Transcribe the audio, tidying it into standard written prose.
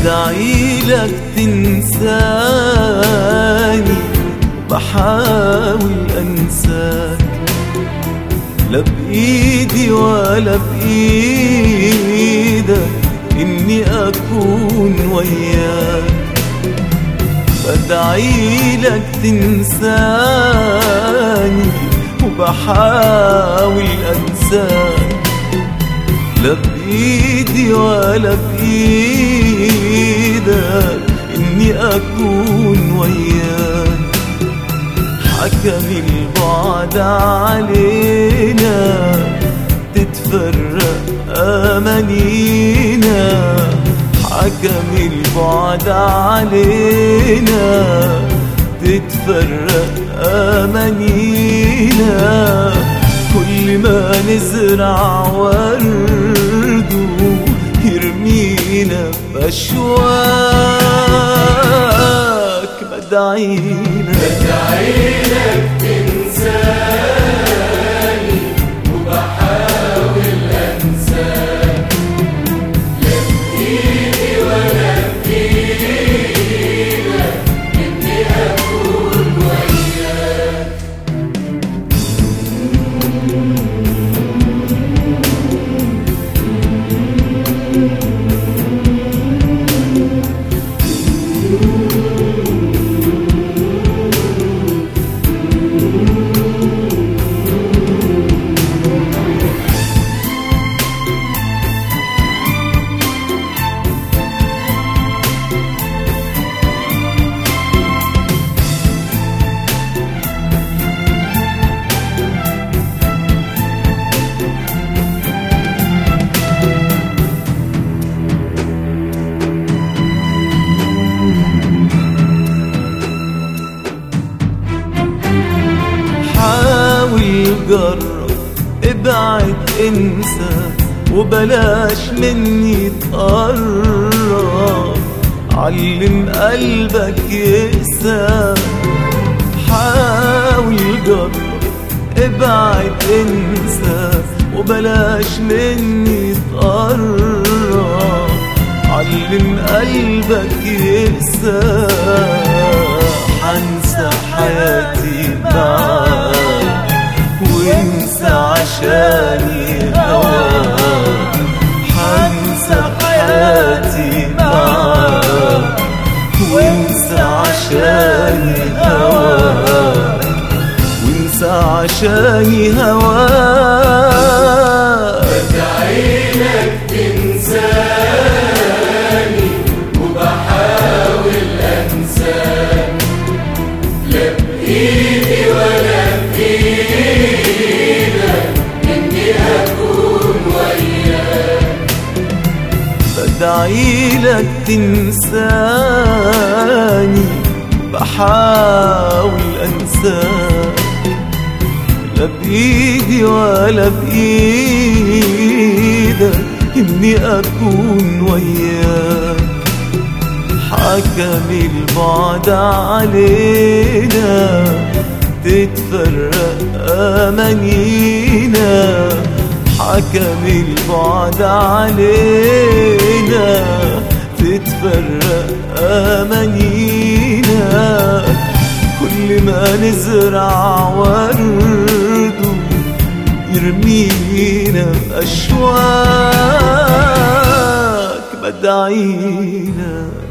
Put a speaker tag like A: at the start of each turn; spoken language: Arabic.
A: بدعيلك تنساني بحاول أنساك، لا بإيدي ولا بإيدك إني أكون وياك. بدعيلك تنساني وبحاول أنساك، لا بإيدي ولا بإيدك إني أكون وياك. حكم البعد علينا تتفرق أمانينا، حكم البعد علينا تتفرق أمانينا. كل ما نزرع ورد يرمينا بأشواك. بدعيلك
B: تنساني وبحاول أنساك، لا بإيدي ولا بإيدك إني أكون وياك.
A: جرب ابعد انسى وبلاش مني تقرب، علم قلبك يقسى. حاول جرب ابعد انسى وبلاش مني تقرب، علم قلبك يقسى. حنسى حياتي معاك وانسى عشاني هواك، حنسى حياتي معاك وانسى عشاني هواك، وانسى عشاني هواك.
B: بدعيلك تنساني وبحاول أنساك، لا بإيدي ولا بإيدك إني أكون وياك.
A: بدعيلك تنساني بحاول أنساك، لا بإيدي ولا بإيدك إني أكون وياك. حكم البعد علينا تتفرق أمانينا، حكم البعد علينا تتفرق أمانينا. كل ما نزرع ورد يرمينا بأشواك. بدعيلك